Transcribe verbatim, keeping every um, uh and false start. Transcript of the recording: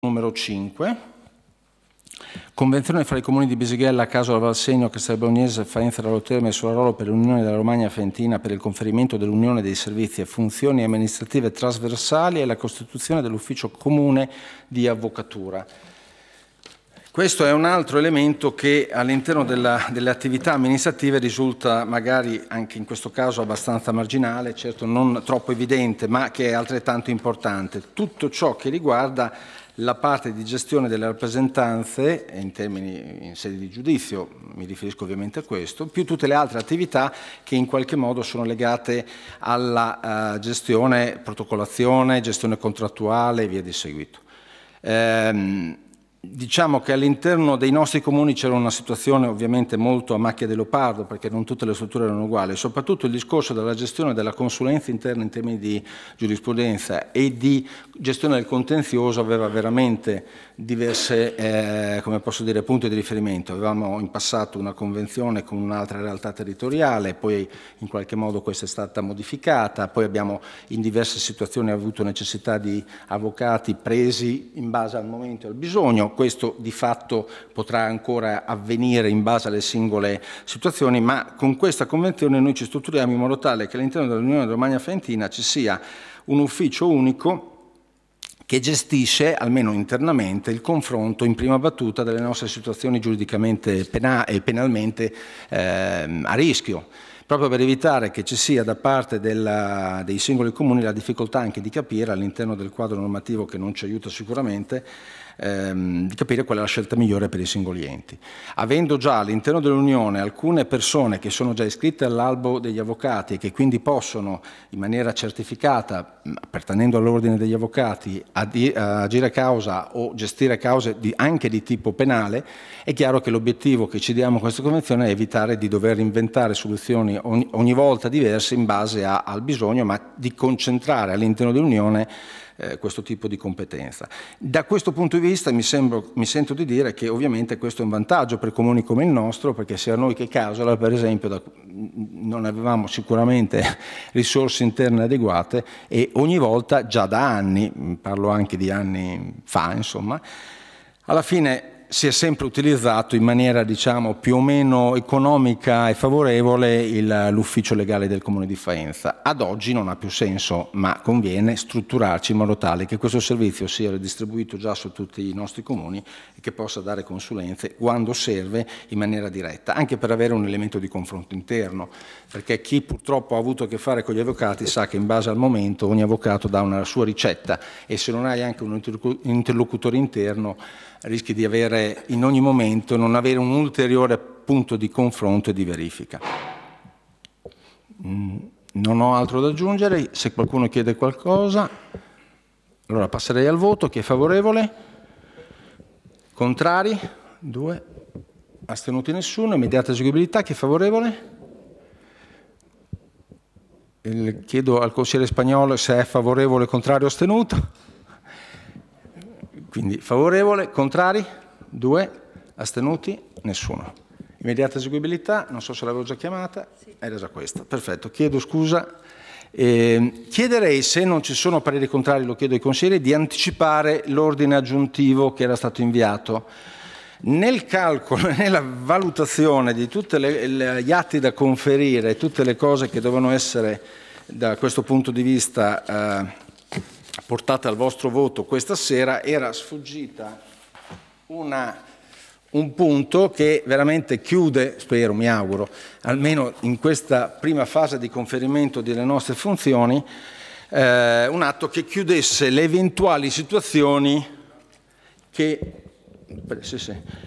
numero cinque, convenzione fra i comuni di Bisighella, Casola, Valsegno, Castelbolognese, Faenza, Ralo Terme e Solarolo per l'Unione della Romagna Fentina per il conferimento dell'Unione dei servizi e funzioni amministrative trasversali e la costituzione dell'ufficio comune di avvocatura. Questo è un altro elemento che all'interno della, delle attività amministrative risulta magari anche in questo caso abbastanza marginale, certo non troppo evidente, ma che è altrettanto importante. Tutto ciò che riguarda la parte di gestione delle rappresentanze in termini in sede di giudizio, mi riferisco ovviamente a questo, più tutte le altre attività che in qualche modo sono legate alla uh, gestione, protocollazione, gestione contrattuale e via di seguito. Ehm, Diciamo che all'interno dei nostri comuni c'era una situazione ovviamente molto a macchia di leopardo, perché non tutte le strutture erano uguali, soprattutto il discorso della gestione della consulenza interna in termini di giurisprudenza e di gestione del contenzioso aveva veramente diverse, eh, come posso dire, punti di riferimento. Avevamo in passato una convenzione con un'altra realtà territoriale, poi in qualche modo questa è stata modificata, poi abbiamo in diverse situazioni avuto necessità di avvocati presi in base al momento e al bisogno. Questo di fatto potrà ancora avvenire in base alle singole situazioni, ma con questa convenzione noi ci strutturiamo in modo tale che all'interno dell'Unione Romagna Fentina ci sia un ufficio unico che gestisce, almeno internamente, il confronto in prima battuta delle nostre situazioni giuridicamente pena- e penalmente eh, a rischio, proprio per evitare che ci sia da parte della, dei singoli comuni la difficoltà anche di capire all'interno del quadro normativo che non ci aiuta sicuramente, ehm, di capire qual è la scelta migliore per i singoli enti. Avendo già all'interno dell'Unione alcune persone che sono già iscritte all'albo degli avvocati e che quindi possono in maniera certificata, appartenendo all'ordine degli avvocati, agire causa o gestire cause di, anche di tipo penale, è chiaro che l'obiettivo che ci diamo con questa convenzione è evitare di dover inventare soluzioni ogni, ogni volta diverse in base a, al bisogno, ma di concentrare all'interno dell'Unione eh, questo tipo di competenza. Da questo punto di vista mi, sembro, mi sento di dire che ovviamente questo è un vantaggio per comuni come il nostro, perché sia noi che Casola, per esempio, da, non avevamo sicuramente risorse interne adeguate e ogni volta, già da anni, parlo anche di anni fa, insomma, alla fine si è sempre utilizzato in maniera, diciamo, più o meno economica e favorevole il, l'ufficio legale del Comune di Faenza. Ad oggi non ha più senso, ma conviene strutturarci in modo tale che questo servizio sia distribuito già su tutti i nostri comuni e che possa dare consulenze quando serve in maniera diretta, anche per avere un elemento di confronto interno, perché chi purtroppo ha avuto a che fare con gli avvocati sa che in base al momento ogni avvocato dà una sua ricetta e se non hai anche un interlocutore interno rischi di avere in ogni momento non avere un ulteriore punto di confronto e di verifica. Non ho altro da aggiungere, se qualcuno chiede qualcosa, allora passerei al voto. Chi è favorevole? Contrari? Due. Astenuti nessuno. Immediata eseguibilità. Chi è favorevole? Il, chiedo al consigliere Spagnolo se è favorevole, contrario o astenuto. Quindi favorevole, contrari, due, astenuti, nessuno. Immediata eseguibilità, non so se l'avevo già chiamata, sì. Era già questa, perfetto, chiedo scusa. Eh, chiederei, se non ci sono pareri contrari, lo chiedo ai consiglieri, di anticipare l'ordine aggiuntivo che era stato inviato. Nel calcolo, nella valutazione di tutti gli atti da conferire, tutte le cose che devono essere da questo punto di vista eh, portate al vostro voto questa sera, era sfuggita una, un punto che veramente chiude, spero, mi auguro, almeno in questa prima fase di conferimento delle nostre funzioni, eh, un atto che chiudesse le eventuali situazioni che, sì, sì,